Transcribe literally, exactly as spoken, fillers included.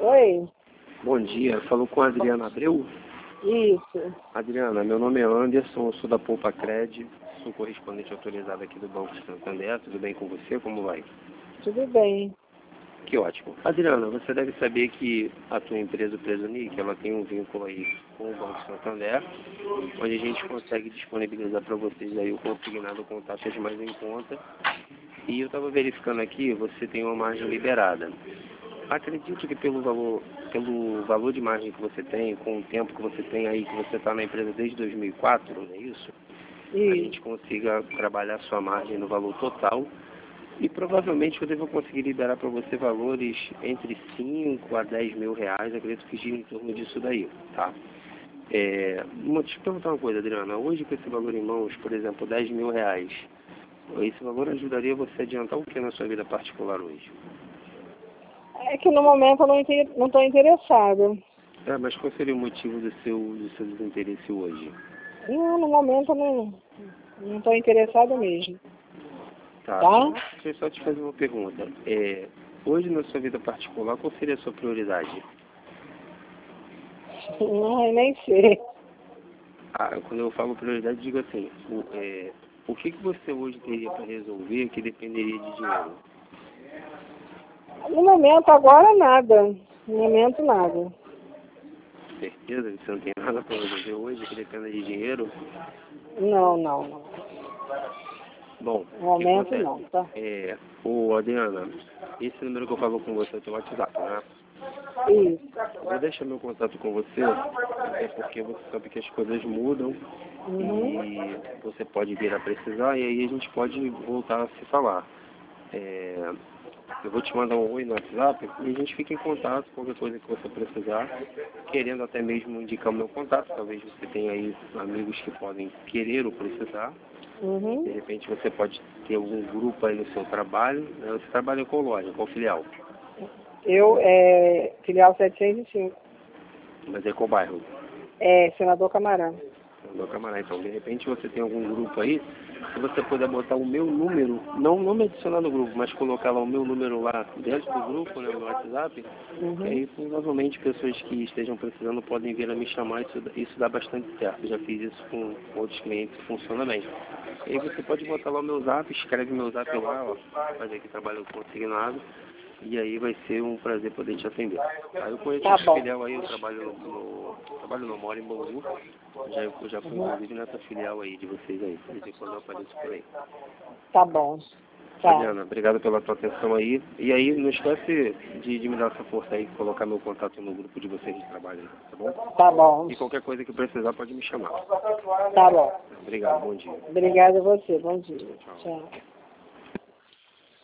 Oi, Bom dia, falou com a Adriana Abreu? isso. Adriana, meu nome é Anderson, eu sou da Poupa Cred, sou correspondente autorizado aqui do Banco de Santander, tudo bem com você? Como vai? Tudo bem. Que ótimo. Adriana, você deve saber que a tua empresa, o Presunic, ela tem um vínculo aí com o Banco de Santander, onde a gente consegue disponibilizar para vocês aí o consignado com taxas mais em conta. E eu estava verificando aqui, você tem uma margem liberada. Acredito que pelo valor, pelo valor de margem que você tem, com o tempo que você tem aí, que você está na empresa desde dois mil e quatro, não é isso? A Isso. gente consiga trabalhar sua margem no valor total e provavelmente eu devo conseguir liberar para você valores entre cinco a dez mil reais, acredito que gira em torno disso daí, tá? É, uma- deixa eu perguntar uma coisa, Adriana, hoje com esse valor em mãos, por exemplo, dez mil reais, esse valor ajudaria você a adiantar o que na sua vida particular hoje? É que no momento eu não inte- não estou interessada. É, mas qual seria o motivo do seu, do seu desinteresse hoje? Não, no momento eu não não estou interessada mesmo. Tá. Tá? Deixa eu só te fazer uma pergunta. É, hoje na sua vida particular, qual seria a sua prioridade? Não, eu nem sei. Ah, quando eu falo prioridade, digo assim, o, é, o que, que você hoje teria para resolver que dependeria de dinheiro? No momento agora nada. No momento nada. Certeza que você não tem nada para resolver hoje que dependa de dinheiro? Não, não, não. Bom, No o que momento acontece? não, tá? É, ô Adriana, esse número que eu falo com você é o teu WhatsApp, né? Isso. Eu vou deixar meu contato com você, até porque você sabe que as coisas mudam Uhum. e você pode vir a precisar e aí a gente pode voltar a se falar. É, eu vou te mandar um oi no WhatsApp e a gente fica em contato, qualquer coisa que você precisar, querendo até mesmo indicar o meu contato, talvez você tenha aí amigos que podem querer ou precisar. De Uhum. repente você pode ter algum grupo aí no seu trabalho, né? Você trabalha com loja, com filial, Eu, é, filial setecentos e cinco. mas é qual bairro? É, Senador Camarão. Meu camarada, então, de repente você tem algum grupo aí, se você puder botar o meu número, não, não me adicionar no grupo, mas colocar lá o meu número lá dentro do grupo, né, no WhatsApp, que aí Uhum. provavelmente pessoas que estejam precisando podem vir a me chamar, isso, isso dá bastante certo, já fiz isso com outros clientes, funciona bem. E aí você pode botar lá o meu zap, escreve meu zap lá, ó, fazer que trabalho consignado, e aí vai ser um prazer poder te atender. Aí eu conheço Tá esse bom. filial aí, eu trabalho no, no trabalho no moro em Bangu, já, eu já fui Uhum. inclusive nessa filial aí de vocês aí, de vez em quando eu apareço por aí. Tá bom. Tá. Adriana, obrigado pela tua atenção aí. E aí, não esquece de, de me dar essa força aí, colocar meu contato no grupo de vocês de trabalho aí, tá bom? Tá bom. E qualquer coisa que precisar pode me chamar. Tá bom. Obrigado, bom dia. Obrigada a você. Bom dia. Tchau. Tchau.